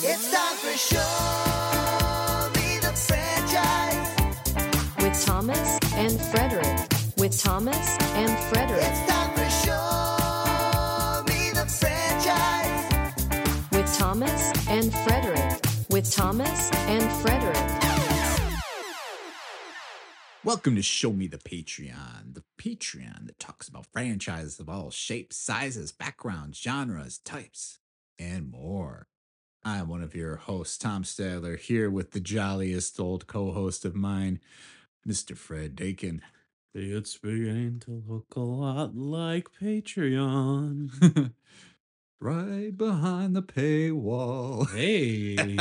It's time for Show Me the Franchise. With Thomas and Frederick. With Thomas and Frederick. It's time for Show Me the Franchise. With Thomas and Frederick. With Thomas and Frederick. Welcome to Show Me the Patreon that talks about franchises of all shapes, sizes, backgrounds, genres, types, and more. I'm one of your hosts, Tom Stadler, here with the jolliest old co-host of mine, Mr. Fred Dakin. It's beginning to look a lot like Patreon. Right behind the paywall. Hey.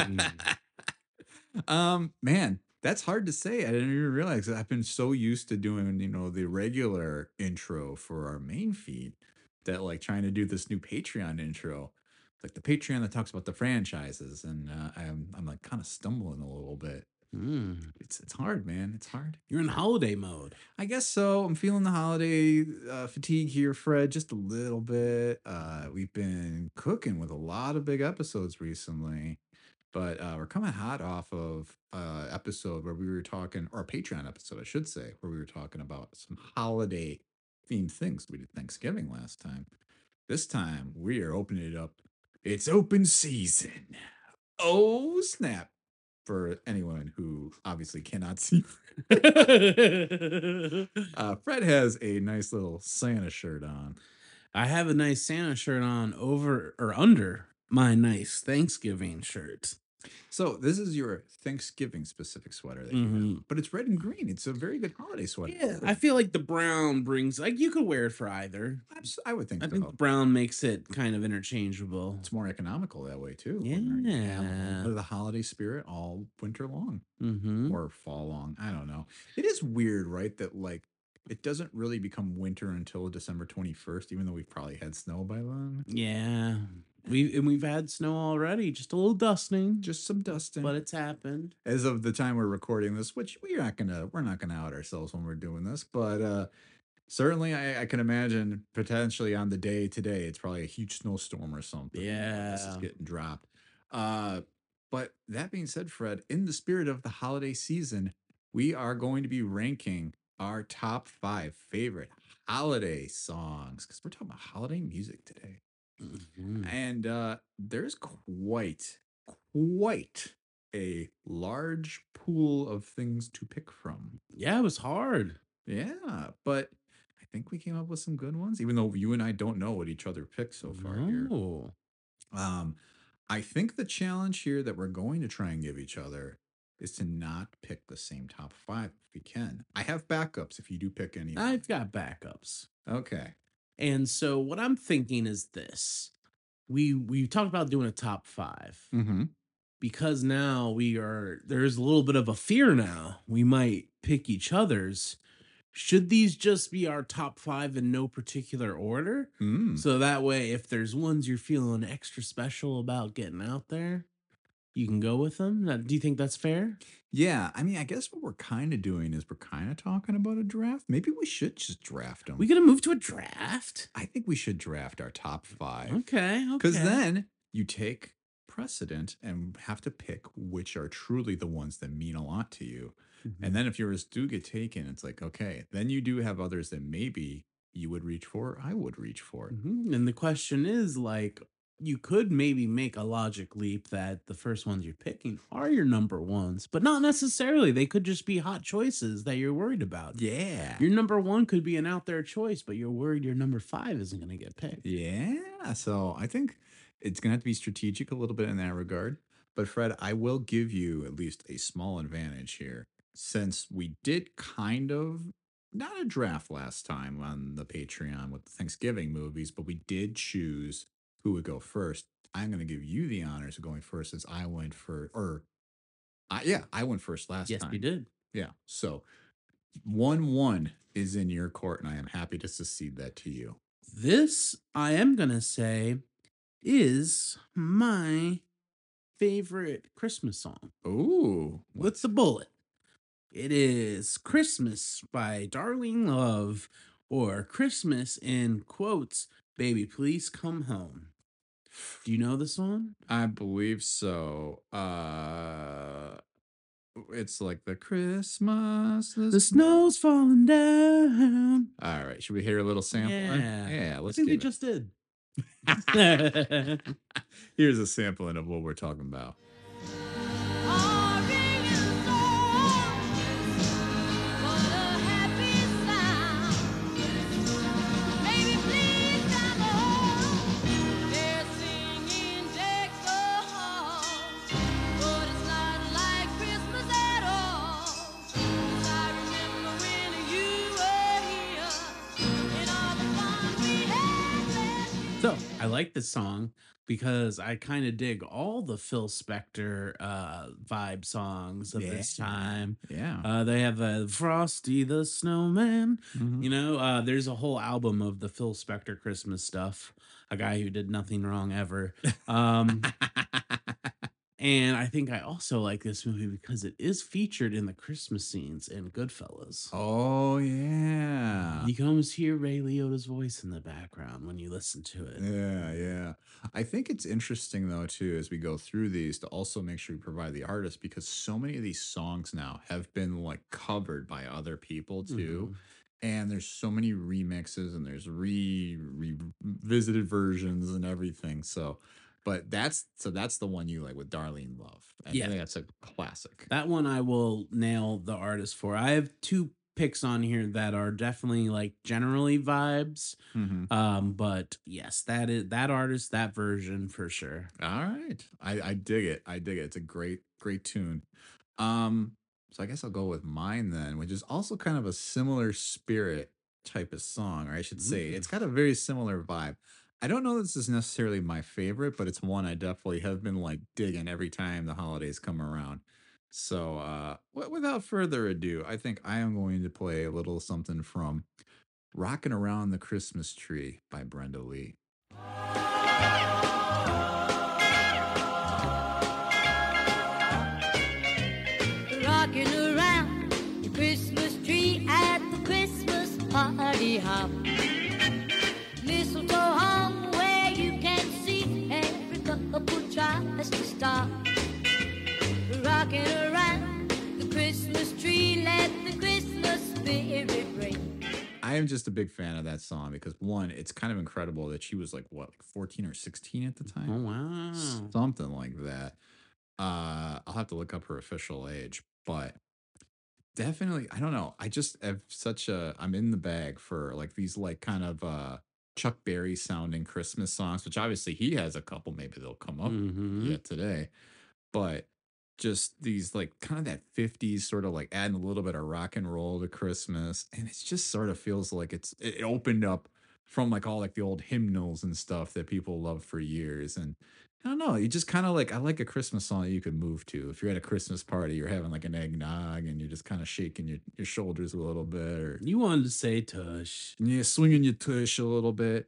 Man, that's hard to say. I didn't even realize I've been so used to doing, the regular intro for our main feed that like trying to do this new Patreon intro, like the Patreon that talks about the franchises, and I'm like kind of stumbling a little bit. It's hard, man. It's hard. You're in holiday mode. I guess so. I'm feeling the holiday fatigue here, Fred, just a little bit. We've been cooking with a lot of big episodes recently, but we're coming hot off of episode where we were talking, or a Patreon episode, I should say, where we were talking about some holiday themed things. We did Thanksgiving last time. This time we are opening it up. It's open season. Oh, snap. For anyone who obviously cannot see, Fred has a nice little Santa shirt on. I have a nice Santa shirt on over or under my nice Thanksgiving shirt. So this is your Thanksgiving specific sweater that you have, but it's red and green. It's a very good holiday sweater. Yeah, I feel like the brown brings, like, you could wear it for either. I would think I so. think brown makes it kind of interchangeable. It's more economical that way too. Yeah. The holiday spirit all winter long or fall long. I don't know. It is weird, right? That like it doesn't really become winter until December 21st, even though we've probably had snow by then. Yeah. We've had snow already, just a little dusting. Just some dusting. But it's happened. As of the time we're recording this, which we're not gonna out ourselves when we're doing this, but certainly I can imagine potentially on the day today, it's probably a huge snowstorm or something. Yeah. This is getting dropped. But that being said, Fred, in the spirit of the holiday season, we are going to be ranking our top 5 favorite holiday songs because we're talking about holiday music today. And there's quite a large pool of things to pick from. Yeah, it was hard. Yeah, but I think we came up with some good ones, even though you and I don't know what each other picked so far here. I think the challenge here that we're going to try and give each other is to not pick the same top 5 if we can. I have backups if you do pick any. I've got backups. Okay. And so what I'm thinking is this. We talked about doing a top 5. Because now there's a little bit of a fear now. We might pick each other's. Should these just be our top 5 in no particular order? So that way, if there's ones you're feeling extra special about getting out there, you can go with them. Do you think that's fair? Yeah, I mean, I guess what we're kind of doing is we're kind of talking about a draft. Maybe we should just draft them. We gonna move to a draft? I think we should draft our top 5. Okay. Because then you take precedent and have to pick which are truly the ones that mean a lot to you. And then if yours do get taken, it's like, okay, then you do have others that maybe you would reach for, I would reach for. And the question is, like, you could maybe make a logic leap that the first ones you're picking are your number ones, but not necessarily. They could just be hot choices that you're worried about. Yeah. Your number 1 could be an out there choice, but you're worried your number 5 isn't going to get picked. Yeah. So I think it's going to have to be strategic a little bit in that regard. But Fred, I will give you at least a small advantage here, since we did kind of not a draft last time on the Patreon with the Thanksgiving movies, but we did choose who would go first. I'm going to give you the honors of going first, since I went first, I went first last time. Yes, you did. Yeah. So 1-1 is in your court, and I am happy to succeed that to you. This, I am going to say, is my favorite Christmas song. Ooh. With the bullet. It is Christmas by Darlene Love, or Christmas in quotes, Baby Please Come Home. Do you know this one? I believe so. It's like the Christmas. The snow's falling down. All right. Should we hear a little sample? Yeah. Yeah. I Let's think they give it. just did. Here's a sampling of what we're talking about. So I like this song because I kind of dig all the Phil Spector vibe songs of this Yeah. time. Yeah. They have Frosty the Snowman. Mhm. You know, there's a whole album of the Phil Spector Christmas stuff. A guy who did nothing wrong ever. And I think I also like this movie because it is featured in the Christmas scenes in Goodfellas. Oh yeah. You can almost hear Ray Liotta's voice in the background when you listen to it. Yeah, yeah. I think it's interesting though too as we go through these to also make sure we provide the artist because so many of these songs now have been like covered by other people too. Mhm. And there's so many remixes and there's revisited versions and everything. So but that's the one you like with Darlene Love. I Yeah. think that's a classic. That one I will nail the artist for. I have two picks on here that are definitely like generally vibes. But yes, that artist, that version for sure. All right. I dig it. I dig it. It's a great tune. So I guess I'll go with mine then, which is also kind of a similar spirit type of song, or I should say it's got a very similar vibe. I don't know this is necessarily my favorite, but it's one I definitely have been like digging every time the holidays come around. So without further ado, I think I am going to play a little something from Rockin' Around the Christmas Tree by Brenda Lee. Rocking around the Christmas tree at the Christmas party hop. Mistletoe hung where you can see every couple tries to stop. Rocking around the Christmas tree, let the Christmas spirit ring. I am just a big fan of that song because one, it's kind of incredible that she was like 14 or 16 at the time. Oh wow. Something like that. I'll have to look up her official age, but definitely, I don't know. I just have I'm in the bag for like these like kind of Chuck Berry sounding Christmas songs, which obviously he has a couple, maybe they'll come up Mhm. yet today. But just these like kind of that 50s sort of like adding a little bit of rock and roll to Christmas. And it just sort of feels like it opened up from like all like the old hymnals and stuff that people love for years. And I don't know, you just kind of like I like a Christmas song that you could move to. If you're at a Christmas party, you're having like an eggnog and you're just kind of shaking your shoulders a little bit or You wanted to say tush. yeah, swinging your tush a little bit.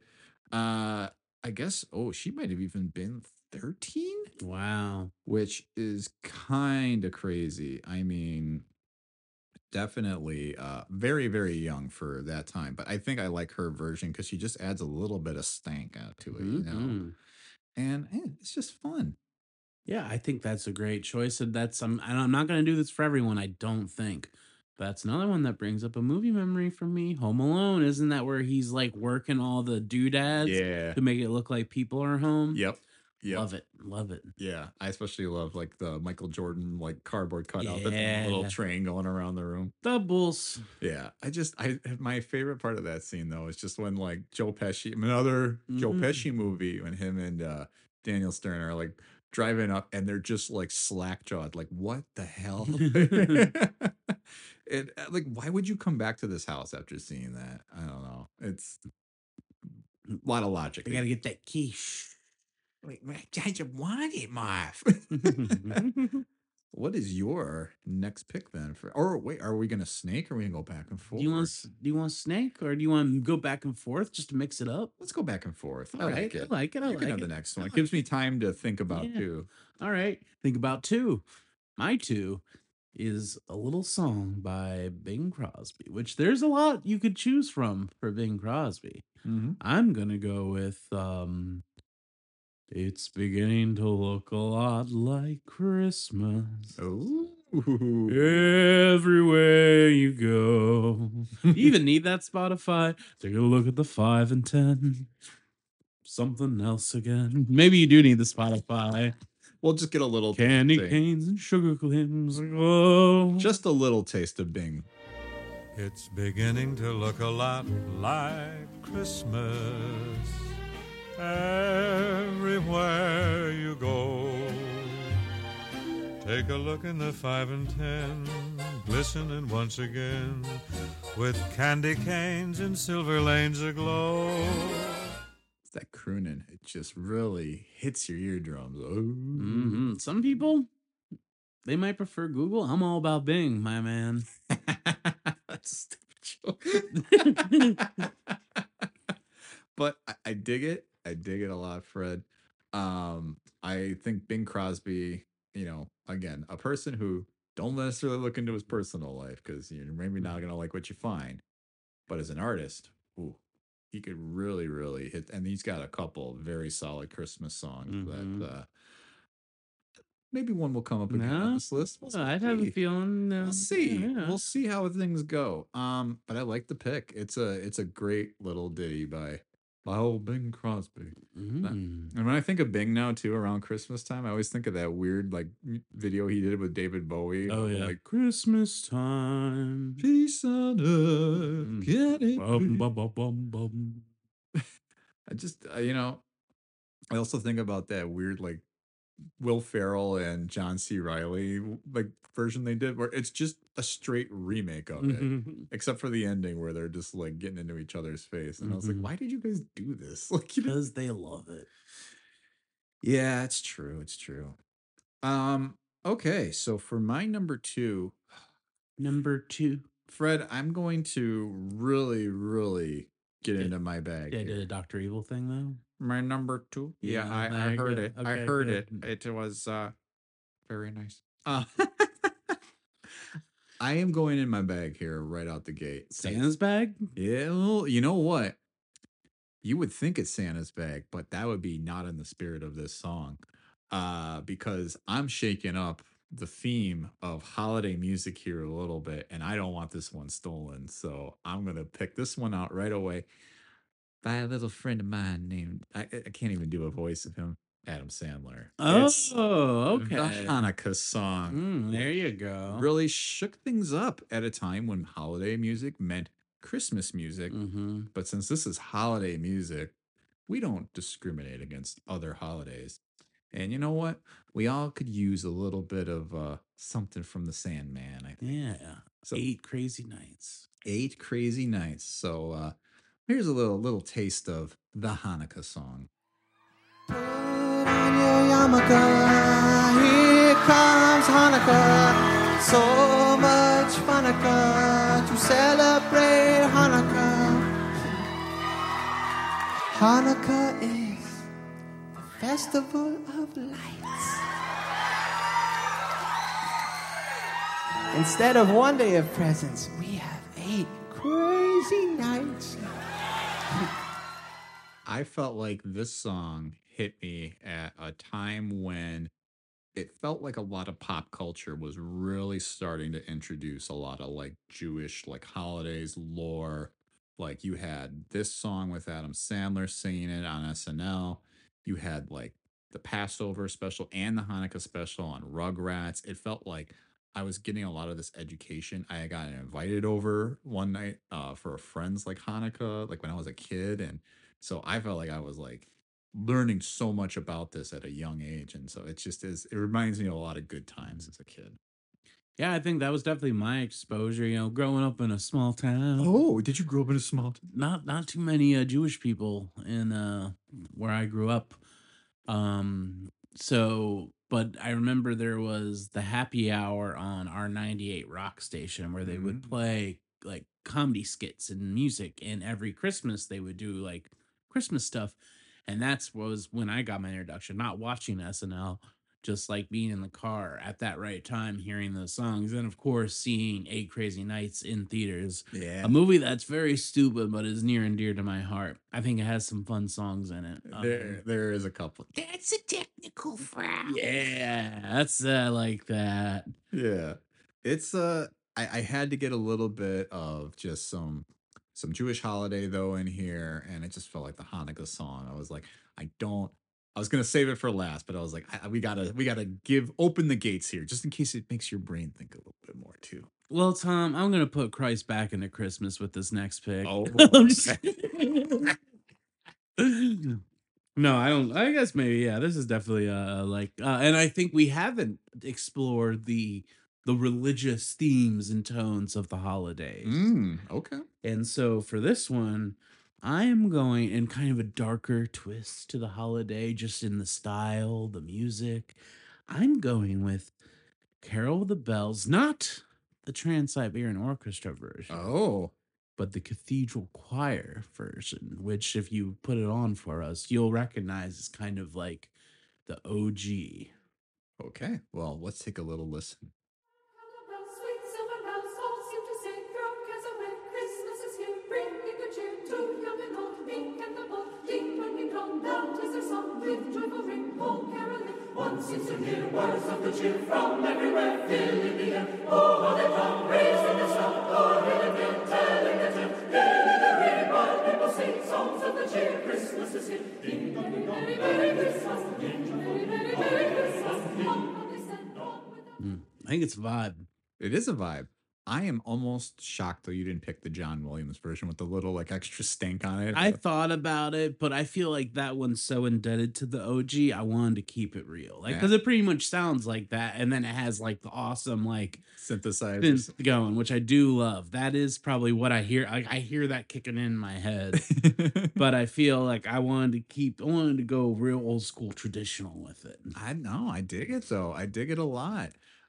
I guess she might have even been 13, Wow. which is kind of crazy. I mean, definitely very very young for that time, but I think I like her version because she just adds a little bit of stank out to it, you know. Mhm. And it's just fun. Yeah, I think that's a great choice, and I'm not going to do this for everyone, I don't think. But that's another one that brings up a movie memory for me. Home Alone, isn't that where he's like working all the doodads Yeah. to make it look like people are home? Yep. Love it, love it. Yeah, I especially love like the Michael Jordan like cardboard cutout that's on a little Yeah. train going around the room. Doubles. Yeah, I my favorite part of that scene though is just when like Joe Pesci, another Joe Mhm. Pesci movie, when him and Daniel Stern are like driving up and they're just like slack jawed, like what the hell? And like, why would you come back to this house after seeing that? I don't know. It's a lot of logic. They got to get that quiche. Like, I just want it, Marv. What is your next pick then? Or wait, are we gonna snake or are we gonna go back and forth? Do you want snake or do you want to go back and forth just to mix it up? Let's go back and forth. All right, I like it. I You can like have it. the next I one. It like gives me time to think about Yeah. too. All right. Think about two. My two is a little song by Bing Crosby, which there's a lot you could choose from for Bing Crosby. Mm-hmm. I'm gonna go with It's beginning to look a lot like Christmas. Oh. Everywhere you go. You even need that Spotify. Take a look at the 5 and 10. Something else again. Maybe you do need the Spotify. We'll just get a little Candy taste. canes and sugar clams. Oh. Just a little taste of Bing. It's beginning to look a lot like Christmas everywhere you go. Take a look in the 5 and 10, glistening once again, with candy canes and silver lanes aglow. It's that crooning. It just really hits your eardrums. Oh. Mhm. Some people, they might prefer Google. I'm all about Bing, my man. That's a stupid joke. But I dig it. I dig it a lot, Fred. I think Bing Crosby, again, a person who don't necessarily look into his personal life because you're maybe not gonna like what you find. But as an artist, ooh, he could really, really hit. And he's got a couple very solid Christmas songs that maybe one will come up again on No? this list. We'll I'd have a see. feeling. We'll see. Yeah. We'll see how things go. But I like the pick. It's a great little ditty by old Bing Crosby. Mm. And when I think of Bing now too, around Christmas time, I always think of that weird like video he did with David Bowie. Oh, yeah. like Christmas time. peace on earth, get it? Bum, bum, bum, bum, bum. I just I also think about that weird like Will Ferrell and John C. Riley like version they did, where it's just a straight remake of it. Mhm. Except for the ending where they're just like getting into each other's face. And I was like, Mhm. why did you guys do this? Like, you know? Because they love it. Yeah, it's true. It's true. Okay, so for my number 2, Number 2. Fred, I'm going to really, really get Yeah. into my bag. Yeah, I did here. a Dr. Evil thing, though. My number 2. Yeah, Yeah, I there you heard go. it. I Okay, heard good. it. It was very nice. I am going in my bag here right out the gate. Santa's bag? Yeah, well, you know what? You would think it's Santa's bag, but that would be not in the spirit of this song. Because I'm shaking up the theme of holiday music here a little bit, and I don't want this one stolen. So I'm gonna pick this one out right away by a little friend of mine named I can't even do a voice of him, Adam Sandler. It's Oh, the okay. Hanukkah song. There you go. Really shook things up at a time when holiday music meant Christmas music. Mm-hmm. But since this is holiday music, we don't discriminate against other holidays. And you know what? We all could use a little bit of something from the Sandman, I think. Yeah. So 8 crazy nights. 8 crazy nights. So here's a little taste of the Hanukkah song. Put on your yarmulke, here comes Hanukkah. So much Hanukkah to celebrate Hanukkah. Hanukkah is the festival of lights. Instead of one day of presents, we have 8 crazy nights. I felt like this song hit me at a time when it felt like a lot of pop culture was really starting to introduce a lot of like Jewish like holidays lore. Like you had this song with Adam Sandler singing it on SNL. You had like the Passover special and the Hanukkah special on Rugrats. It felt like I was getting a lot of this education. I got invited over one night for a friend's like Hanukkah, like when I was a kid. And so I felt like I was like learning so much about this at a young age. And so it just is, it reminds me of a lot of good times as a kid. Yeah, I think that was definitely my exposure, growing up in a small town. Oh, did you grow up in a small town? Not too many Jewish people in where I grew up. But I remember there was the happy hour on our 98 rock station where they would play like comedy skits and music, and every Christmas they would do like Christmas stuff. And was when I got my introduction, not watching SNL, just like being in the car at that right time, hearing those songs, and of course seeing Eight Crazy Nights in theaters. Yeah. A movie that's very stupid but is near and dear to my heart. I think it has some fun songs in it. There is a couple. That's a technical frown. Yeah, that's I like that. Yeah. It's I had to get a little bit of just some Jewish holiday though in here, and it just felt like the Hanukkah song. I was like, I was gonna save it for last, but I was like, we gotta open the gates here, just in case it makes your brain think a little bit more too. Well, Tom, I'm gonna put Christ back into Christmas with this next pick. Oh, I'm just- No, I don't. I guess maybe this is definitely and I think we haven't explored the religious themes and tones of the holidays. Okay. And so for this one, I am going in kind of a darker twist to the holiday, just in the style, the music. I'm going with Carol of the Bells, not the Trans-Siberian Orchestra version, Oh. but the Cathedral Choir version, which if you put it on for us, you'll recognize is kind of like the OG. Okay. Well, let's take a little listen. Sweet silver bells all seem to sing, throw cares away. Christmas is here, bringing good cheer to young and old, meek and the bold. Ding ringing dong, loud is their song with joyful ring, oh caroling. One seems to hear words of good cheer from everywhere, filling the air. Oh, how they come, raising the song, o'er hill and dale, telling the tale. Gayly they ring, while people sing songs of good cheer. Christmas is here, ding dong, ding dong, Merry Christmas, ding dong, Merry Christmas. On they send on with I think it's a vibe. It is a vibe. I am almost shocked though you didn't pick the John Williams version with the little like extra stank on it. I thought about it, but I feel like that one's so indebted to the OG. I wanted to keep it real, like because it pretty much sounds like that, and then it has like the awesome like synthesizers synth going, which I do love. That is probably what I hear. I hear that kicking in my head, but I feel like I wanted to go real old school traditional with it. I know, I dig it though. I dig it a lot.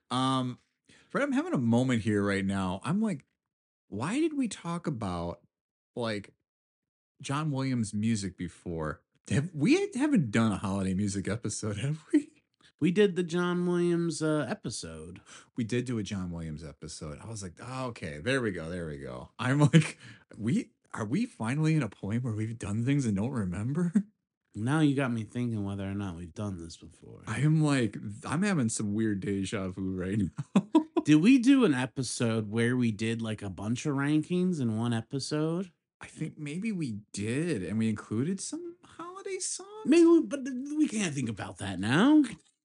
Fred, I'm having a moment here right now. I'm like, why did we talk about like John Williams music before? We haven't done a holiday music episode, have we? We did the John Williams episode. We did do a John Williams episode. I was like, oh, okay, there we go. I'm like, are we finally in a point where we've done things and don't remember? Now you got me thinking whether or not we've done this before. I'm having some weird deja vu right now. Did we do an episode where we did like a bunch of rankings in one episode? I think maybe we did, and we included some holiday songs. Maybe, but we can't think about that now.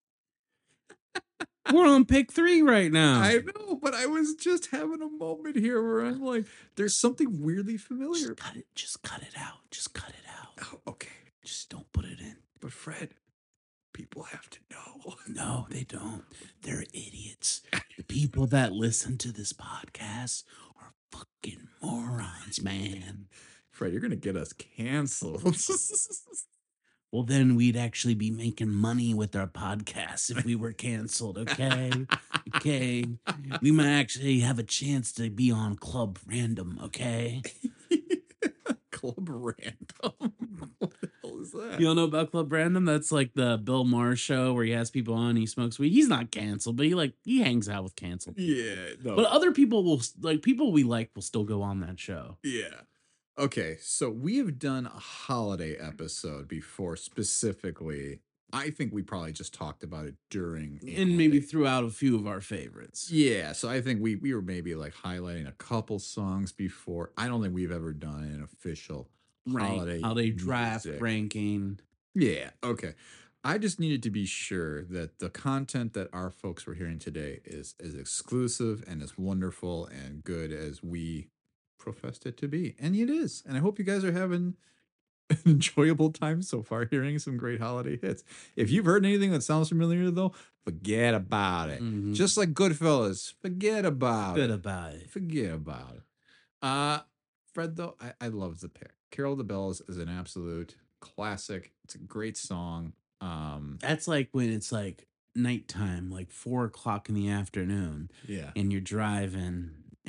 We're on pick 3 right now. I know, but I was just having a moment here where I'm like, there's something weirdly familiar. Just cut it out. Just cut it out. Oh, okay. Just don't put it in. But Fred, people have to know. No, they don't. They're idiots. The people that listen to this podcast are fucking morons, man. Fred, you're going to get us canceled. Well, then we'd actually be making money with our podcast if we were canceled, okay? Okay. We might actually have a chance to be on Club Random, okay? Club Random? What the hell is that? You don't know about Club Random? That's like the Bill Maher show where he has people on, he smokes weed. He's not canceled, but he hangs out with canceled people. Yeah. No. But other people people we like will still go on that show. Yeah. Okay, so we have done a holiday episode before specifically. I think we probably just talked about it during. And maybe throughout a few of our favorites. Yeah, so I think we were maybe like highlighting a couple songs before. I don't think we've ever done an official holiday draft music ranking. Yeah, okay. I just needed to be sure that the content that our folks were hearing today is as exclusive and as wonderful and good as we professed it to be, and it is. And I hope you guys are having an enjoyable time so far, hearing some great holiday hits. If you've heard anything that sounds familiar, though, forget about it. Mhm. Just like Goodfellas, forget about Good it. about it. Forget about it. Fred, though, I love the pick. Carol of the Bells is an absolute classic. It's a great song. That's like when it's like nighttime, like 4:00 in the afternoon, Yeah. and you're driving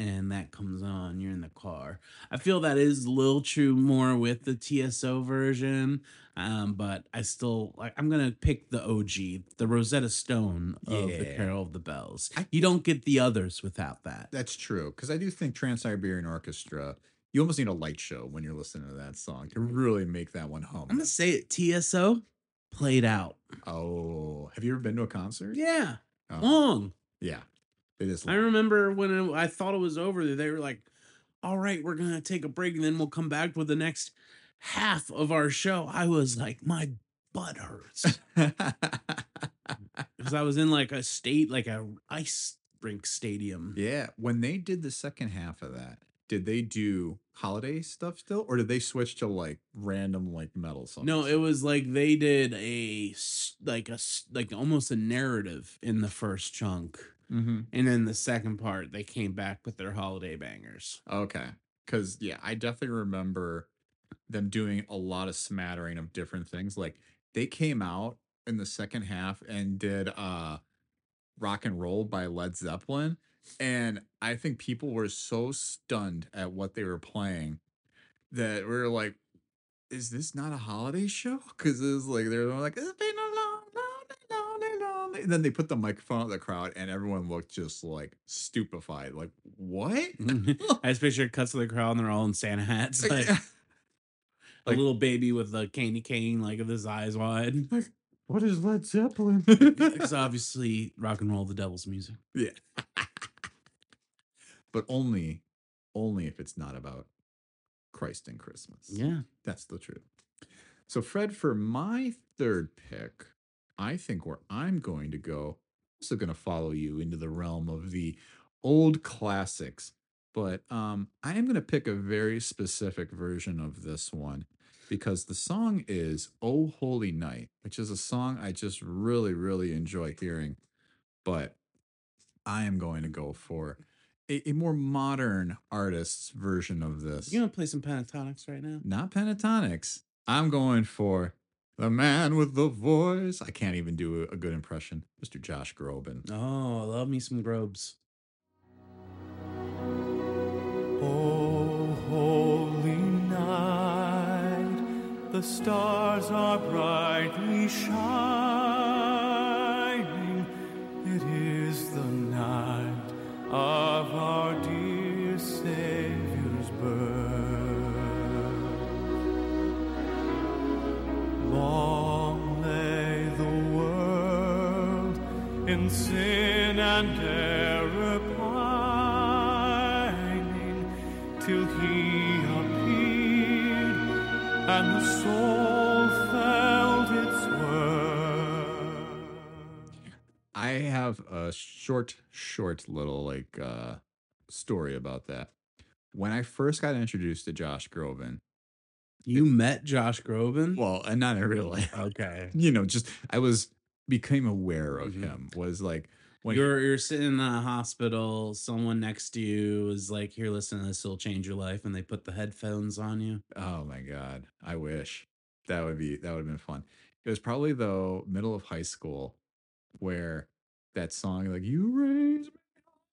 and that comes on, you're in the car. I feel that is a little true more with the TSO version, but I still like. I'm gonna pick the OG, the Rosetta Stone of the Yeah. Carol of the Bells. You don't get the others without that. That's true, because I do think Trans-Siberian Orchestra, you almost need a light show when you're listening to that song to really make that one hum. I'm gonna say it. TSO played out. Oh, have you ever been to a concert? Yeah, Oh, long. yeah. It is I long. remember when I thought it was over, they were like, all right, we're going to take a break and then we'll come back with the next half of our show. I was like, my butt hurts. Because I was in like a ice rink stadium. Yeah, when they did the second half of that, did they do holiday stuff still, or did they switch to like random like metal songs? No, it was like they did like almost a narrative in the first chunk. Mm-hmm. And then the second part, they came back with their holiday bangers. Okay, because yeah, I definitely remember them doing a lot of smattering of different things. Like they came out in the second half and did Rock and Roll by Led Zeppelin, and I think people were so stunned at what they were playing that we were like, is this not a holiday show? Because it was like they're like, it's been a long, long, and then they put the microphone at the crowd and everyone looked just like stupefied, like what? I just picture cuts of the crowd and they're all in Santa hats. Like, Like, a little baby with a candy cane, like with his eyes wide. what is Led Zeppelin? Because obviously, rock and roll, the devil's music. Yeah. But only if it's not about Christ and Christmas. Yeah. That's the truth. So, Fred, for my third pick, I think where I'm going to go, I'm also going to follow you into the realm of the old classics, but I am going to pick a very specific version of this one because the song is "Oh Holy Night," which is a song I just really, really enjoy hearing. But I am going to go for a more modern artist's version of this. You gonna play some pentatonics right now? Not pentatonics. I'm going for the man with the voice. I can't even do a good impression. Mr. Josh Groban. Oh, I love me some Grobes. Oh, holy night, the stars are brightly shining. It is the night of our dear Savior's birth. Long lay the world in sin and error pining, till he appeared and the soul felt its worth. I have a short little like story about that. When I first got introduced to Josh Groban, You met Josh Groban? well, and not really, Okay. just became aware of Mhm. him was like when You're sitting in a hospital, someone next to you is like, here, listen to this, it'll change your life, and they put the headphones on you. oh my God, I wish that would have been fun. It was probably the middle of high school where that song like you raise me,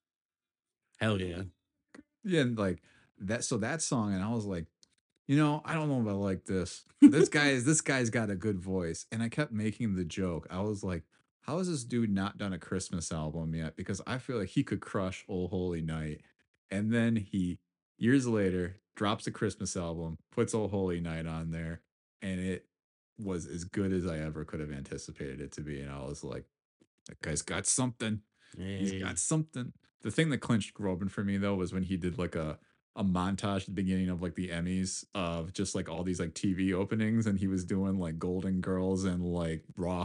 Hell yeah. yeah, and like that. So that song, and I was like, I don't know if I like this. This guy's got a good voice, and I kept making the joke. I was like, how has this dude not done a Christmas album yet? Because I feel like he could crush "Oh Holy Night," and then he years later drops a Christmas album, puts "Oh Holy Night" on there, and it was as good as I ever could have anticipated it to be. And I was like, that guy's got something. He's Hey. got something. The thing that clinched Groban for me though was when he did like a montage at the beginning of like the Emmys of just like all these like TV openings, and he was doing like Golden Girls and like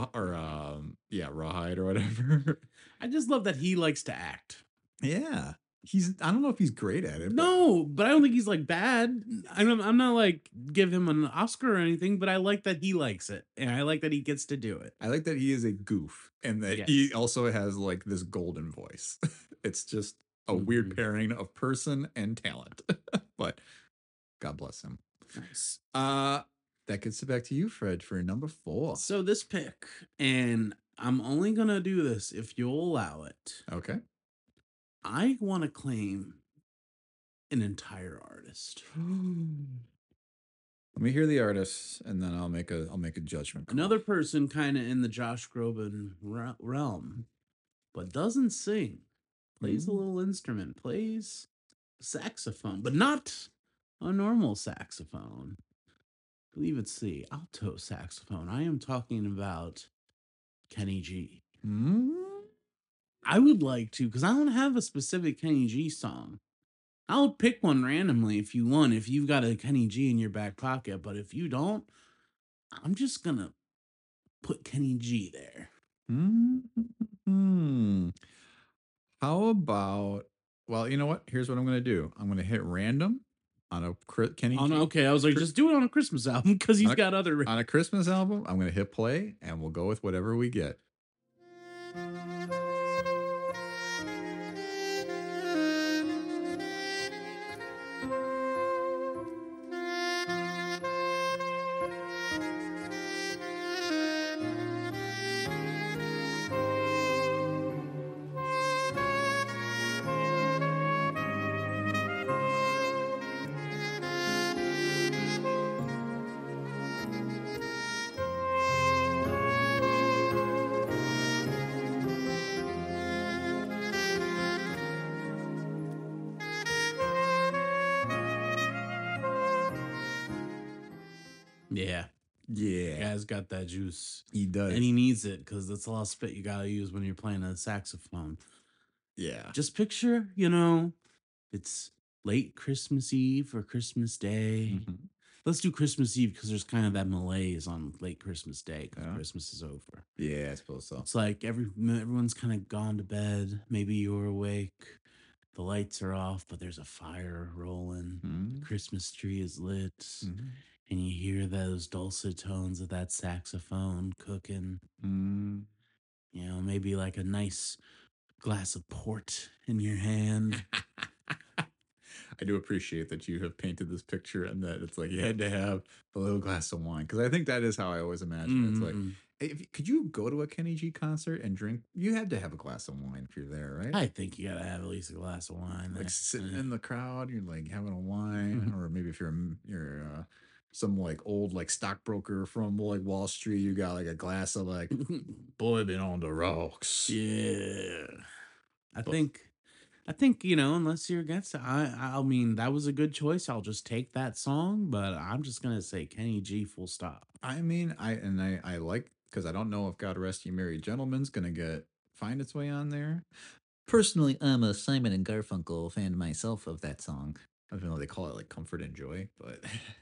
Rawhide or whatever. I just love that he likes to act. Yeah. I don't know if he's great at it. but No, but I don't think he's like bad. I'm not like give him an Oscar or anything, but I like that he likes it, and I like that he gets to do it. I like that he is a goof and that Yes. he also has like this golden voice. It's just a weird Mhm. pairing of person and talent. But God bless him. Nice. That gets it back to you, Fred, for number 4. So this pick, and I'm only gonna do this if you'll allow it. Okay. I want to claim an entire artist. Let me hear the artists, and then I'll make a judgment call. Another person kind of in the Josh Groban realm, but doesn't sing. Plays a little instrument, plays saxophone, but not a normal saxophone. I believe it's the alto saxophone. I am talking about Kenny G. I would like to, because I don't have a specific Kenny G song. I'll pick one randomly if you want, if you've got a Kenny G in your back pocket. But if you don't, I'm just going to put Kenny G there. How about, well, you know what? Here's what I'm going to do. I'm going to hit random on a Kenny G. Okay, I was like, just do it on a Christmas album because he's got other... On a Christmas album, I'm going to hit play, and we'll go with whatever we get. Yeah. Yeah. Guy's got that juice. He does. And he needs it because that's a lot of spit you got to use when you're playing a saxophone. Yeah. Just picture, it's late Christmas Eve or Christmas Day. Let's do Christmas Eve because there's kind of that malaise on late Christmas Day because Christmas is over. Yeah, I suppose so. It's like everyone's kind of gone to bed. Maybe you're awake. The lights are off, but there's a fire rolling. The Christmas tree is lit. And you hear those dulcet tones of that saxophone cooking. Maybe like a nice glass of port in your hand. I do appreciate that you have painted this picture and that it's like you had to have a little glass of wine. Because I think that is how I always imagine it. It's like, could you go to a Kenny G concert and drink? You had to have a glass of wine if you're there, right? I think you got to have at least a glass of wine. Like sitting in the crowd, you're like having a wine. Or maybe if you're some like old like stockbroker from like Wall Street, you got like a glass of like boy been on the rocks. Yeah. I think unless you're against it, I mean that was a good choice. I'll just take that song, but I'm just gonna say Kenny G full stop. I mean, I like, because I don't know if God Rest You Merry Gentlemen's gonna find its way on there. Personally, I'm a Simon and Garfunkel fan myself of that song. I don't know, they call it like Comfort and Joy, but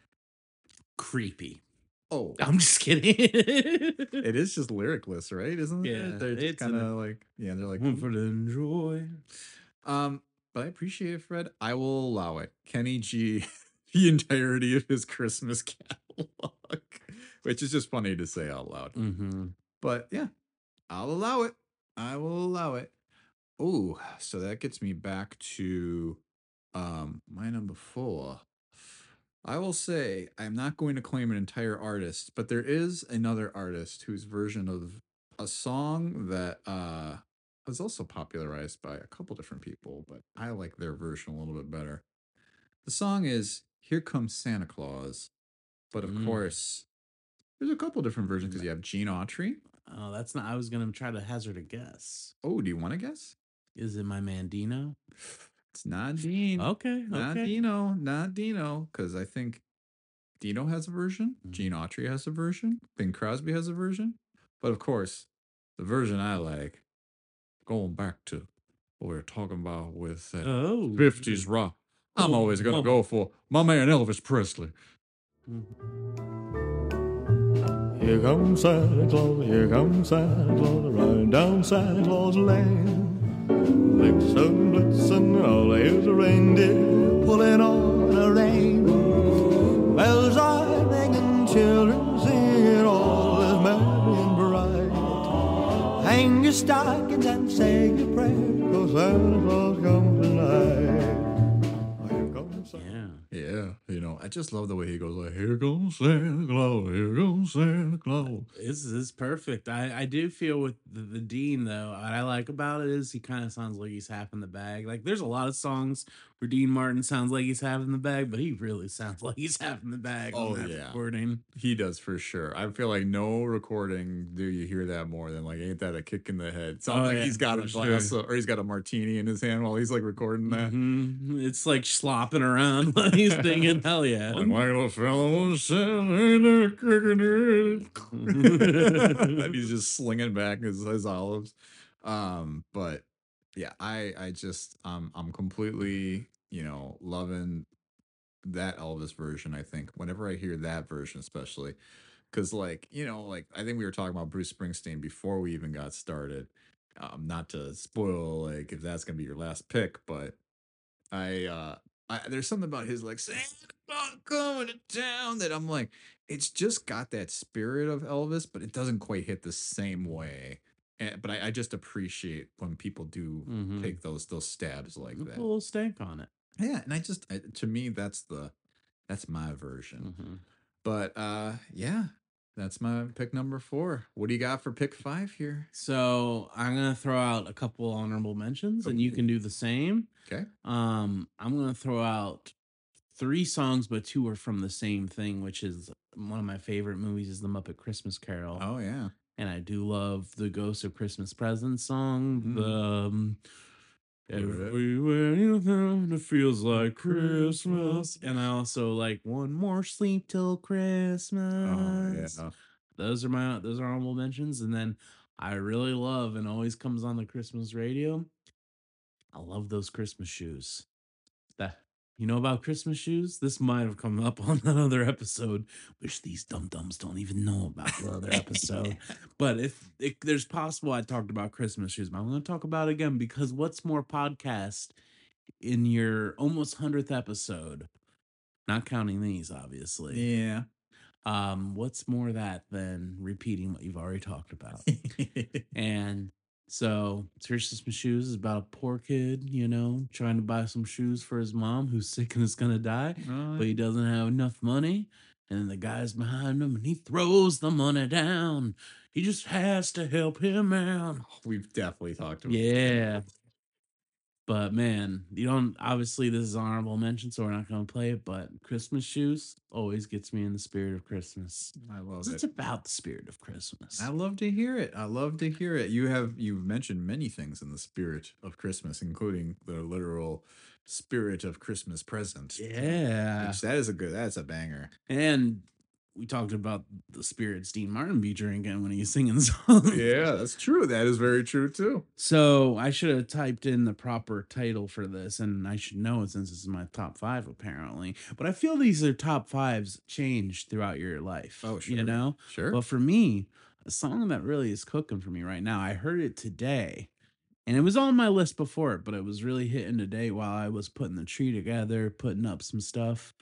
creepy. Oh, I'm just kidding. It is just lyricless, right? Isn't it? Yeah, They're just kind of like, they're like Comfort and Joy. But I appreciate it, Fred. I will allow it. Kenny G, the entirety of his Christmas catalog, which is just funny to say out loud. But yeah, I'll allow it. I will allow it. Oh, so that gets me back to my number 4. I will say I'm not going to claim an entire artist, but there is another artist whose version of a song that was also popularized by a couple different people, but I like their version a little bit better. The song is Here Comes Santa Claus, but of course, there's a couple different versions because you have Gene Autry. Oh, that's not. I was gonna try to hazard a guess. Oh, do you want to guess? Is it my man Dino? It's not Dean. Okay, Not Dino. Not Dino. Because I think Dino has a version. Gene Autry has a version. Bing Crosby has a version. But of course, the version I like, going back to what we were talking about with that 50s rock, I'm always going to go for my man Elvis Presley. Here comes Santa Claus, riding down Santa Claus Lane. Blitzen, blitzen, all here's a reindeer pulling on a rein. Bells are ringing, children singing, all is merry and bright. Hang your stockings and say your prayers, 'cause Santa Claus comes tonight. Here comes Santa. Yeah, I just love the way he goes like, "Here comes Santa Claus, here comes Santa Claus." This is perfect. I do feel with the Dean though. What I like about it is he kind of sounds like he's half in the bag. Like there's a lot of songs where Dean Martin sounds like he's half in the bag, but he really sounds like he's half in the bag Oh, on that yeah. recording. He does for sure. I feel like no recording do you hear that more than like, "Ain't that a kick in the head?" Sounds Oh, like yeah, he's got a for glass sure. or he's got a martini in his hand while he's like recording that. It's like slopping around while he's singing. Hell yeah. Like my little fellow was saying, "Ain't that a kick in the head?" And he's just slinging back his olives. But yeah, I just I'm completely loving that Elvis version. I think whenever I hear that version, especially because like I think we were talking about Bruce Springsteen before we even got started. Not to spoil like if that's gonna be your last pick, but I there's something about his like Santa Claus coming to town that I'm like, it's just got that spirit of Elvis, but it doesn't quite hit the same way. But I just appreciate when people do Mhm. take those stabs like Put that. a little stank on it. Yeah, and to me that's my version. Mhm. But yeah, that's my pick number 4. What do you got for pick 5 here? So I'm gonna throw out a couple honorable mentions, and you can do the same. Okay. I'm gonna throw out 3 songs, but 2 are from the same thing, which is one of my favorite movies is The Muppet Christmas Carol. Oh yeah. And I do love the Ghost of Christmas Present song. Mhm. The everywhere you go, it feels like Christmas. And I also like One More Sleep Till Christmas. Oh yeah. Those are honorable mentions. And then I really love and always comes on the Christmas radio. I love those Christmas shoes. That you know about Christmas shoes? This might have come up on another episode, which these dum dums don't even know about the other episode. But if there's possible, I talked about Christmas shoes, but I'm going to talk about it again because what's more podcast in your almost 100th episode, not counting these, obviously. Yeah. What's more that than repeating what you've already talked about? And so Christmas shoes is about a poor kid, trying to buy some shoes for his mom who's sick and is gonna die, but he doesn't have enough money. And then the guy's behind him and he throws the money down. He just has to help him out. We've definitely talked about Yeah. But man, you don't obviously this is honorable mention, so we're not gonna play it, but Christmas shoes always gets me in the spirit of Christmas. I love 'Cause it's it. about the spirit of Christmas. I love to hear it. I love to hear it. You've mentioned many things in the spirit of Christmas, including the literal spirit of Christmas present. Yeah. Which that's a banger. And we talked about the spirits Dean Martin be drinking when he's singing songs. Yeah, that's true. That is very true too. So I should have typed in the proper title for this, and I should know it since this is my top 5 apparently. But I feel these are top 5s change throughout your life. Oh, You sure. know? Sure. But for me, a song that really is cooking for me right now, I heard it today. And it was on my list before, but it was really hitting today while I was putting the tree together, putting up some stuff.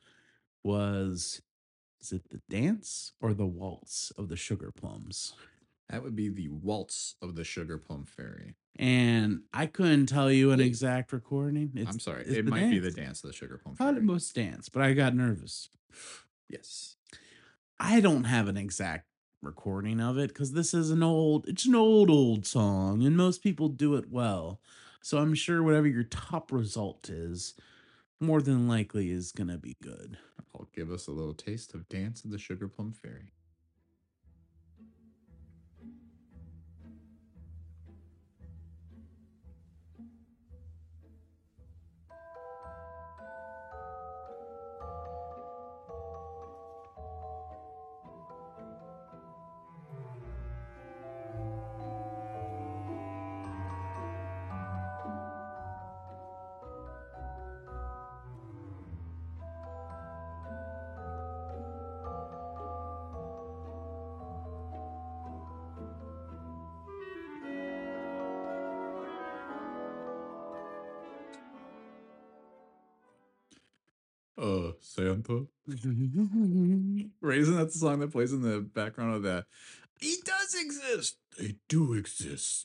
Is it the dance or the waltz of the Sugar Plums? That would be the waltz of the Sugar Plum Fairy. And I couldn't tell you an exact recording. I'm sorry. it's It the might be the dance. dance of the Sugar Plum Thought Fairy. it was dance, but I got nervous. Yes. I don't have an exact recording of it because this is an old song, and most people do it well. So I'm sure whatever your top result is, more than likely is gonna be good. I'll give us a little taste of Dance of the Sugar Plum Fairy. Santa. Right, isn't that the song that plays in the background of that? He does exist. They do exist.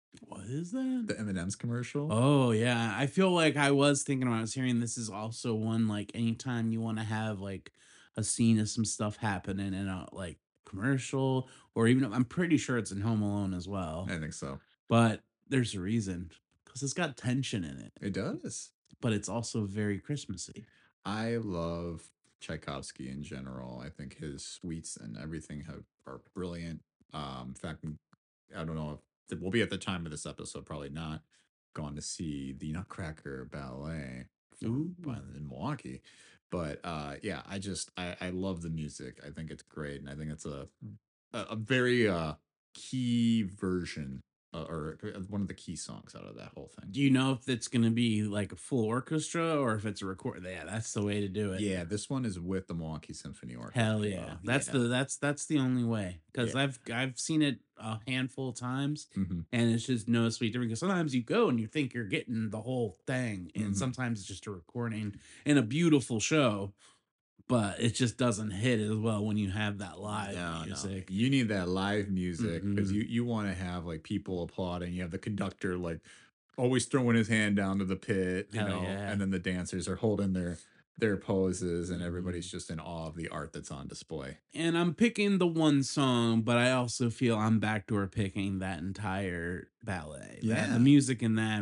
What is that? The M&M's commercial. Oh yeah, I feel like I was thinking when I was hearing this is also one like anytime you want to have like a scene of some stuff happening in a like commercial or even I'm pretty sure it's in Home Alone as well. I think so. But there's a reason because it's got tension in it, It does. but it's also very Christmassy. I love Tchaikovsky in general. I think his suites and everything are brilliant. In fact, I don't know if we'll be at the time of this episode, probably not gone to see the Nutcracker Ballet Ooh. in Milwaukee. But yeah, I love the music. I think it's great, and I think it's a very key version or one of the key songs out of that whole thing. Do you know if it's going to be like a full orchestra or if it's a record? Yeah, that's the way to do it. Yeah, this one is with the Milwaukee Symphony Orchestra. Hell yeah. That's the only way because Yeah. I've seen it a handful of times Mhm. and it's just no sweet difference. Because sometimes you go and you think you're getting the whole thing, and Mhm. sometimes it's just a recording and a beautiful show, but it just doesn't hit as well when you have that live No, music. you need that live music because Mhm. you want to have like people applauding. You have the conductor like always throwing his hand down to the pit, you Hell know, yeah. and then the dancers are holding their poses, and everybody's Mhm. just in awe of the art that's on display. And I'm picking the one song, but I also feel I'm backdoor picking that entire ballet. Yeah. The music in that.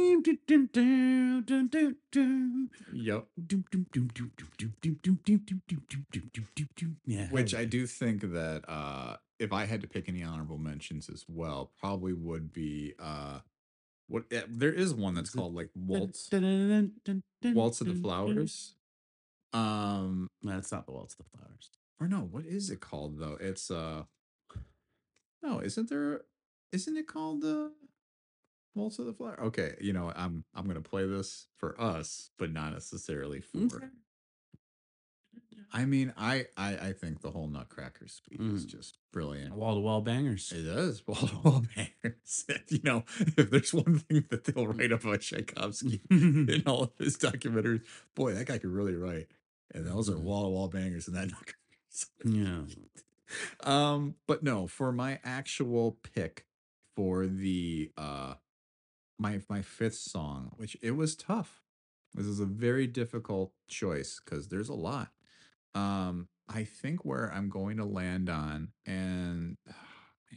Yep. Yeah. Which hell I yeah. do think that if I had to pick any honorable mentions as well, probably would be there is one that's Is it- called like Waltz of the Flowers. No, it's not the Waltz of the Flowers. Or no, what is it called though? It's no, isn't it called Waltz of the Flower? Okay, you know, I'm gonna play this for us, but not necessarily for Okay. I mean, I think the whole Nutcracker suite is Mm. just brilliant. Wall to wall bangers. It does. Wall bangers. You know, if there's one thing that they'll write about Tchaikovsky in all of his documentaries, boy, that guy could really write. And those are wall to wall bangers in that Nutcracker suite. Yeah. But no, for my actual pick for the my fifth song, which it was tough. This is a very difficult choice because there's a lot. I think where I'm going to land on, and man,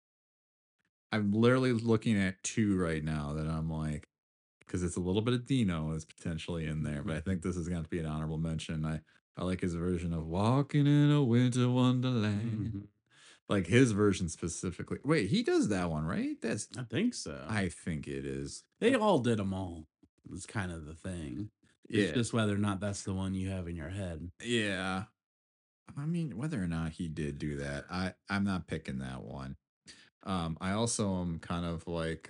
I'm literally looking at two right now that I'm like, because it's a little bit of Dino is potentially in there, but I think this is going to be an honorable mention. I like his version of "Walking in a Winter Wonderland." Mhm. Like his version specifically. Wait, he does that one, right? I think so. I think it is. They all did them all. It's kind of the thing. It's Yeah. just whether or not that's the one you have in your head. Yeah. I mean, whether or not he did do that, I'm not picking that one. I also am kind of like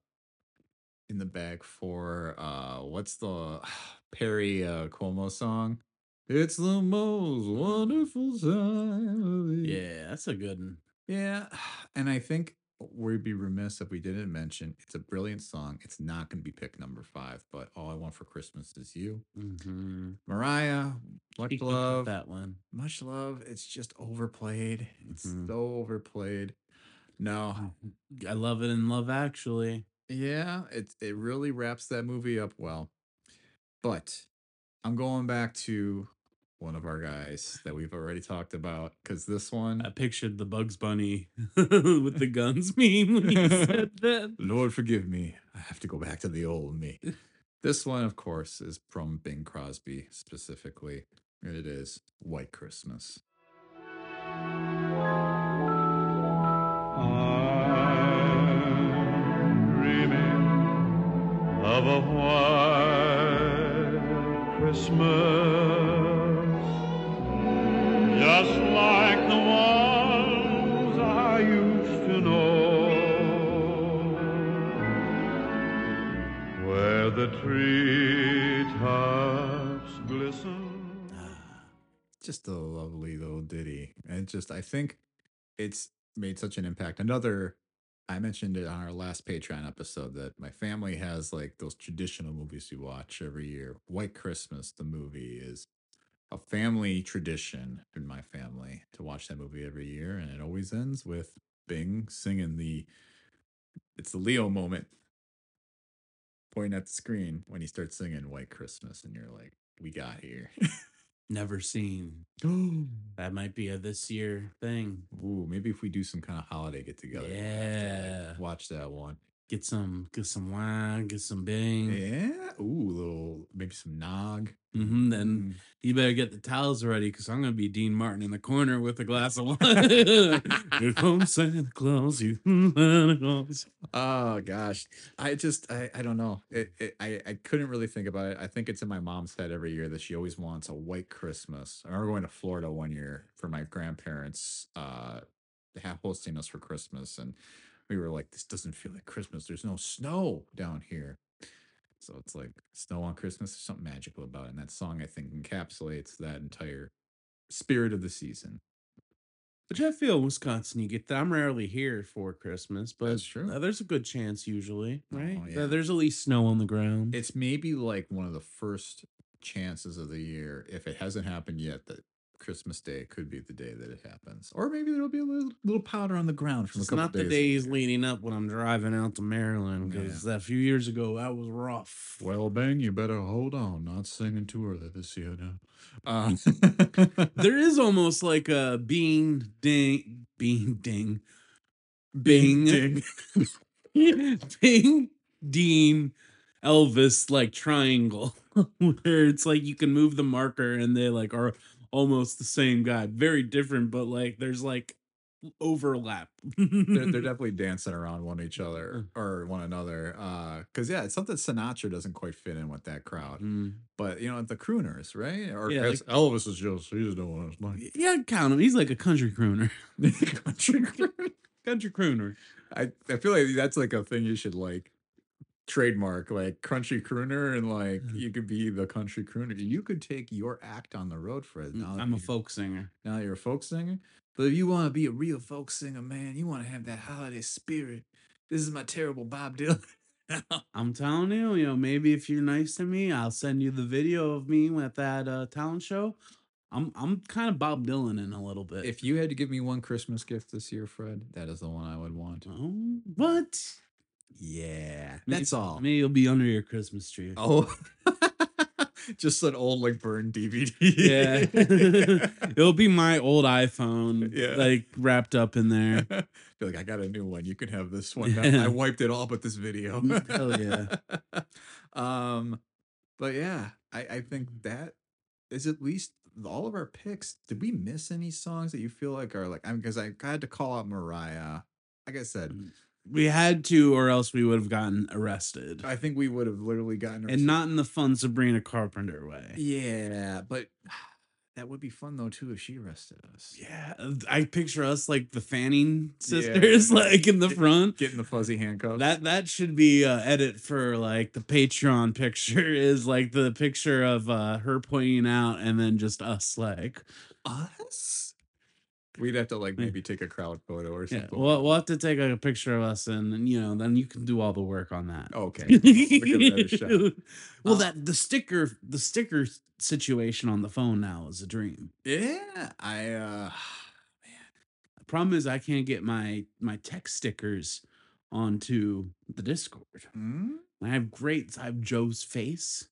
in the bag for what's the Perry Como song? It's the most wonderful time of the Yeah, that's a good one. Yeah, and I think we'd be remiss if we didn't mention it's a brilliant song. It's not going to be pick number 5, but All I Want for Christmas Is You. Mm-hmm. Mariah, much love. That one. Much love. It's just overplayed. It's Mhm. so overplayed. No, I love it in Love Actually. yeah, it really wraps that movie up well. But I'm going back to one of our guys that we've already talked about because this one, I pictured the Bugs Bunny with the guns meme when you said that. Lord forgive me, I have to go back to the old me. This one, of course, is from Bing Crosby specifically. And it is White Christmas. I'm dreaming of a white Christmas, just like the ones I used to know, where the treetops glisten. Just a lovely little ditty. And I think it's made such an impact. I mentioned it on our last Patreon episode that my family has like those traditional movies we watch every year. White Christmas, the movie, is a family tradition in my family to watch that movie every year. And it always ends with Bing singing the It's the Leo moment. Pointing at the screen when he starts singing White Christmas, and you're like, we got here. Never seen. That might be a this year thing. Ooh, maybe if we do some kind of holiday get together, Yeah. watch that one. Get some wine, get some bing. Yeah. Ooh, maybe some nog. Then you better get the towels ready because I'm gonna be Dean Martin in the corner with a glass of wine. Here comes Santa Claus, you Santa Claus. Oh gosh, I don't know. I couldn't really think about it. I think it's in my mom's head every year that she always wants a white Christmas. I remember going to Florida one year for my grandparents hosting us for Christmas, and we were like, this doesn't feel like Christmas. There's no snow down here. So it's like snow on Christmas. There's something magical about it. And that song, I think, encapsulates that entire spirit of the season. But I feel in Wisconsin, you get that. I'm rarely here for Christmas, but That's true. There's a good chance usually, right? Oh, yeah. There's at least snow on the ground. It's maybe like one of the first chances of the year, if it hasn't happened yet, that Christmas Day could be the day that it happens. Or maybe there'll be a little powder on the ground from It's a couple not the days. days leading up when I'm driving out to Maryland because that few years ago that was rough. Well, Bang, you better hold on. Not singing too early this year now. There is almost like a bing ding Bing Dean Elvis like triangle where it's like you can move the marker and they like are almost the same guy. Very different, but like there's like overlap. they're definitely dancing around one each other or one another. Because yeah, it's something Sinatra doesn't quite fit in with that crowd. But you know, the crooners, right? Or Yeah, like, Elvis is just he's doing his thing. Yeah, count him. He's like a country crooner. Country crooner. Country crooner. I feel like that's like a thing you should like trademark, like country crooner, and like you could be the country crooner. You could take your act on the road, Fred. Now that I'm a you- folk singer. Now you're a folk singer. But if you want to be a real folk singer, man, you want to have that holiday spirit. This is my terrible Bob Dylan. I'm telling you, maybe if you're nice to me, I'll send you the video of me at that talent show. I'm kind of Bob Dylan in a little bit. If you had to give me one Christmas gift this year, Fred, that is the one I would want. What? Yeah, that's all. Maybe it'll be under your Christmas tree. Oh, just an old like burned DVD. Yeah, it'll be my old iPhone, Yeah. like wrapped up in there. Feel like I got a new one. You can have this one. Yeah. I wiped it all but this video. Hell yeah. But yeah, I think that is at least all of our picks. Did we miss any songs that you feel like are like? I mean, because I had to call out Mariah. Like I said, We had to, or else we would have gotten arrested, I think we would have literally gotten and not in the fun Sabrina Carpenter way. Yeah, but that would be fun though too if she arrested us. Yeah, I picture us like the Fanning sisters, like in the front, getting the fuzzy handcuffs. That should be edit for like the Patreon picture is like the picture of her pointing out, and then just us like us. We'd have to like maybe take a crowd photo or yeah. something. We'll have to take a picture of us, and then you can do all the work on that. Okay. We'll give that a shot. Well, the sticker situation on the phone now is a dream. Yeah, The problem is I can't get my text stickers onto the Discord. I have Joe's face.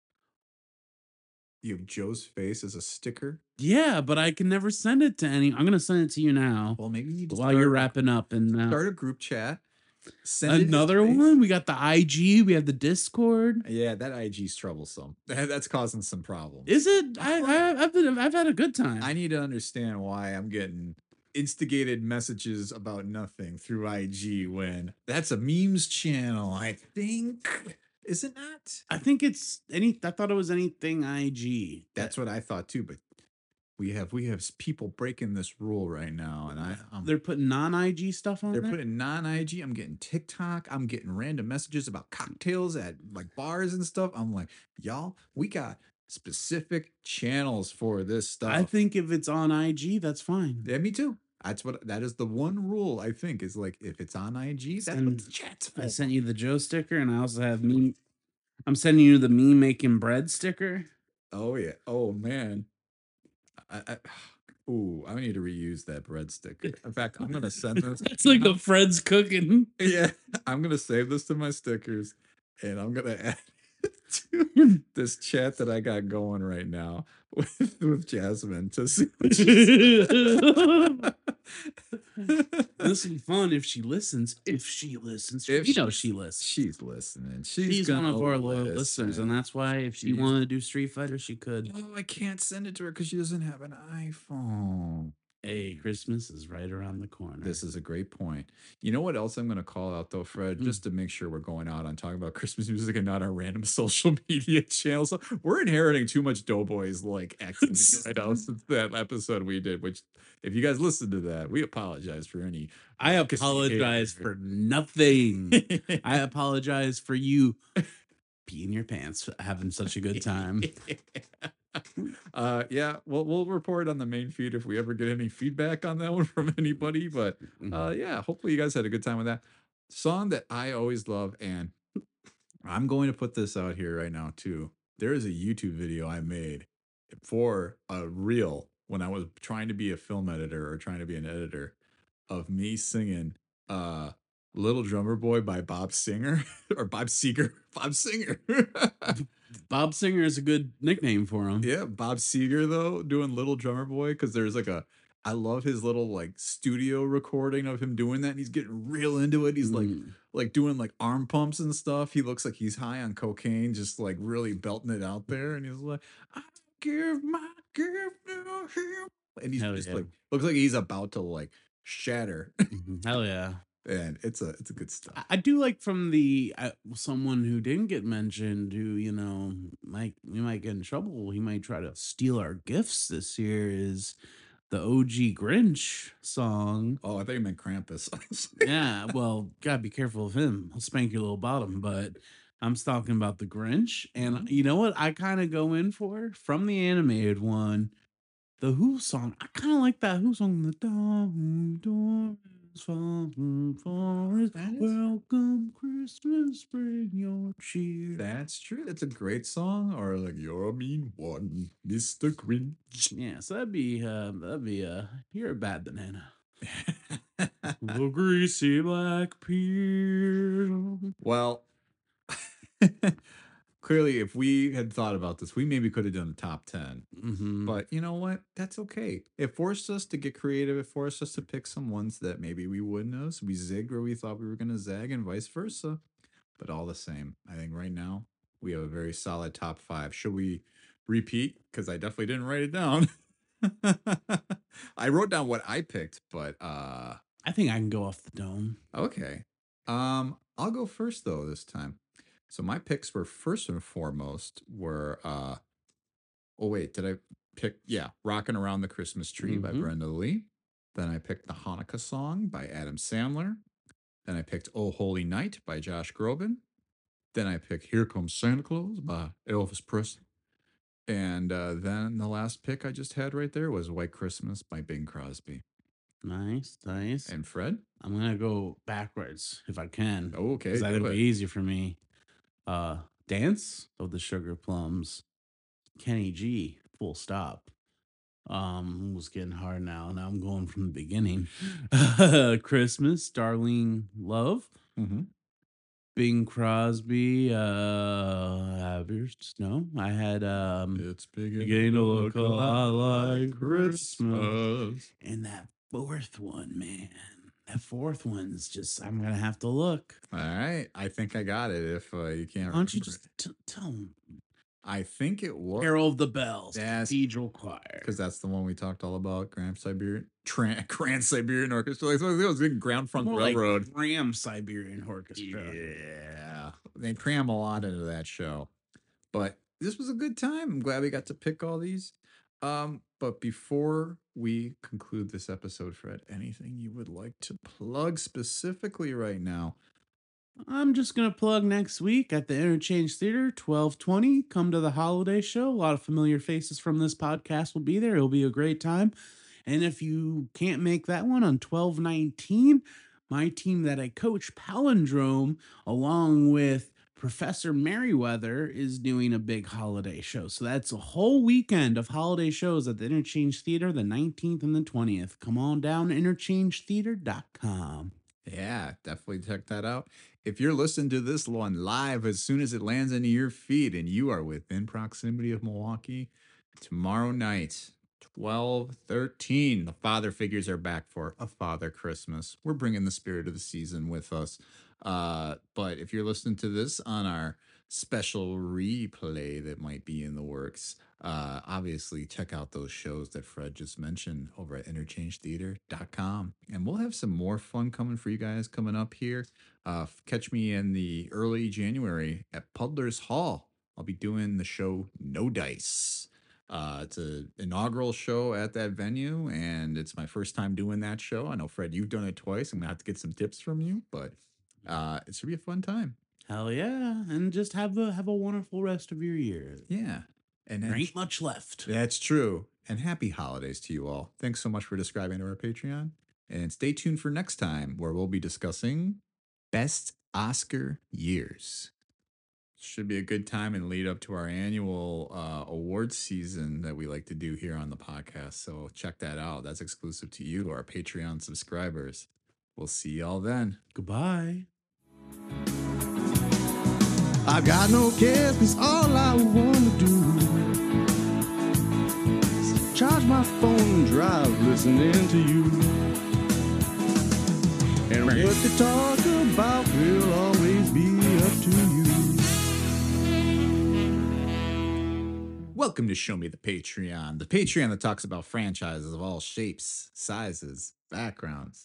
You have Joe's face as a sticker. Yeah, but I can never send it to any. I'm gonna send it to you now. Well, maybe you while you're wrapping up and start a group chat. Send it his another face. one. We got the IG. We have the Discord. Yeah, that IG's troublesome. That's causing some problems. Is it? I've had a good time. I need to understand why I'm getting instigated messages about nothing through IG when that's a memes channel. I think. Is it not? I think it's I thought it was anything IG. That's what I thought too, but we have people breaking this rule right now, and they're putting non-IG stuff on. They're there? putting non-IG. I'm getting TikTok. I'm getting random messages about cocktails at like bars and stuff. I'm like, y'all, we got specific channels for this stuff. I think if it's on IG, that's fine. Yeah, me too. That is the one rule I think is like if it's on IG, that's what the chat's for. I sent you the Joe sticker, and I also have me. I'm sending you the me making bread sticker. Oh yeah. Oh man. Ooh, I need to reuse that bread sticker. In fact, I'm gonna send this. It's like the Fred's cooking. Yeah, I'm gonna save this to my stickers, and I'm gonna add it to this chat that I got going right now with Jasmine to see what she said. This will be fun if she listens. If she listens, If we know she's- she listens. She's listening. She's one of our loyal listeners, and that's why if she She's- wanted to do Street Fighter, she could. Oh, I can't send it to her because she doesn't have an iPhone. Hey, Christmas is right around the corner. This is a great point. You know what else I'm going to call out though, Fred, just to make sure we're going out on talking about Christmas music and not our random social media channels. We're inheriting too much Doughboys like activity right now since that episode we did. Which, if you guys listened to that, we apologize for any. I raucous apologize behavior. for nothing. I apologize for you peeing your pants, having such a good time. Yeah, we'll report on the main feed if we ever get any feedback on that one from anybody. But yeah, hopefully you guys had a good time with that song that I always love. And I'm going to put this out here right now too. There is a YouTube video I made for a reel when I was trying to be a film editor or trying to be an editor of me singing Little Drummer Boy by Bob Singer or Bob Seger. Bob Singer. Bob Singer is a good nickname for him. Yeah, Bob Seger though doing Little Drummer Boy, because there's like I love his little like studio recording of him doing that, and he's getting real into it. He's like doing like arm pumps and stuff. He looks like he's high on cocaine, just like really belting it out there, and he's like, "I give my gift to him," and he's Hell just yeah. like looks like he's about to like shatter, Hell yeah. and it's a good stuff. I do like from the someone who didn't get mentioned, who we might get in trouble. He might try to steal our gifts this year. Is the OG Grinch song? Oh, I thought you meant Krampus. Yeah, well, gotta be careful of him. He'll spank your little bottom. But I'm talking about the Grinch, and you know what? I kind of go in for from the animated one, the Who song. I kind of like that Who song. The door is falling forest. Welcome Christmas, bring your cheer. That's true. That's a great song. Or like "You're a Mean One, Mr. Grinch." Yeah, so that'd be you're a bad banana. The greasy black peel. Well, clearly, if we had thought about this, we maybe could have done a top 10. Mm-hmm. But you know what? That's okay. It forced us to get creative. It forced us to pick some ones that maybe we wouldn't have. So we zigged where we thought we were going to zag and vice versa. But all the same, I think right now we have a very solid top 5. Should we repeat? Because I definitely didn't write it down. I wrote down what I picked, but I think I can go off the dome. okay. I'll go first though this time. So my picks were first and foremost were oh wait, did I pick Rockin' Around the Christmas Tree by Mhm. Brenda Lee. Then I picked the Hanukkah song by Adam Sandler. Then I picked Oh Holy Night by Josh Groban. Then I picked Here Comes Santa Claus by Elvis Presley. And then the last pick I just had right there was White Christmas by Bing Crosby. Nice. And Fred? I'm gonna go backwards if I can. Oh, okay. Because that'll do be it. easier for me. Dance of the Sugar Plums. Kenny G. Full stop. Was getting hard now. Now I'm going from the beginning. Christmas, Darlene Love. Mhm. Bing Crosby. Have yours? No, I had It's beginning Beginning to look a lot like Christmas. and that fourth one, man. That fourth one's just I'm gonna have to look. All right. I think I got it if you can't Why don't you remember just it. tell them? I think it was Carol of the Bells, That's- Cathedral Choir. because that's the one we talked all about. Grand Siberian Orchestra. Like, it was in Ground Front More like Railroad. Ram Siberian Orchestra. Yeah. They cram a lot into that show. But this was a good time. I'm glad we got to pick all these. But before we conclude this episode, Fred, anything you would like to plug specifically right now? I'm just gonna plug next week at the Interchange Theater, 12:20. Come to the holiday show. A lot of familiar faces from this podcast will be there. It'll be a great time. And if you can't make that one on 12/19, my team that I coach, Palindrome, along with Professor Merriweather is doing a big holiday show. So that's a whole weekend of holiday shows at the Interchange Theater, the 19th and the 20th. Come on down to interchangetheater.com. Yeah, definitely check that out. If you're listening to this one live as soon as it lands into your feed and you are within proximity of Milwaukee, tomorrow night, 12/13, the father figures are back for A Father Christmas. We're bringing the spirit of the season with us. But if you're listening to this on our special replay that might be in the works, obviously check out those shows that Fred just mentioned over at interchangetheater.com. And we'll have some more fun coming for you guys coming up here. Catch me in the early January at Puddler's Hall. I'll be doing the show No Dice. It's an inaugural show at that venue, and it's my first time doing that show. I know, Fred, you've done it twice. I'm going to have to get some tips from you, but it should be a fun time. Hell yeah. And just have a wonderful rest of your year. Yeah. And There ain't much left. That's true. And happy holidays to you all. Thanks so much for subscribing to our Patreon. And stay tuned for next time, where we'll be discussing Best Oscar Years. Should be a good time and lead up to our annual awards season that we like to do here on the podcast. So check that out. That's exclusive to you, our Patreon subscribers. We'll see y'all then. Goodbye. I've got no cares, 'cause all I want to do is charge my phone and drive listening to you. And what they talk about will always be up to you. Welcome to Show Me the Patreon, the Patreon that talks about franchises of all shapes, sizes, backgrounds.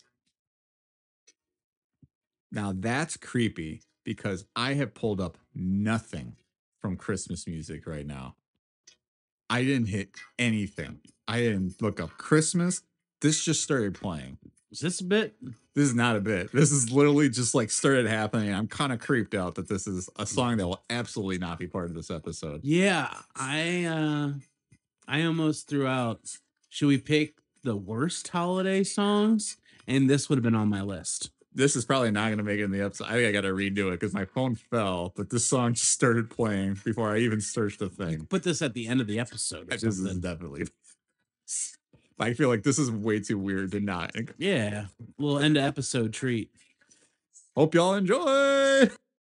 Now that's creepy because I have pulled up nothing from Christmas music right now. I didn't hit anything. I didn't look up Christmas. This just started playing. Is this a bit? This is not a bit. This is literally just like started happening. I'm kind of creeped out that this is a song that will absolutely not be part of this episode. Yeah, I almost threw out, should we pick the worst holiday songs? And this would have been on my list. This is probably not going to make it in the episode. I think I got to redo it because my phone fell, but this song just started playing before I even searched the thing. Put this at the end of the episode. Or This is something. definitely. I feel like this is way too weird to not. Yeah, little end of episode treat. Hope y'all enjoy.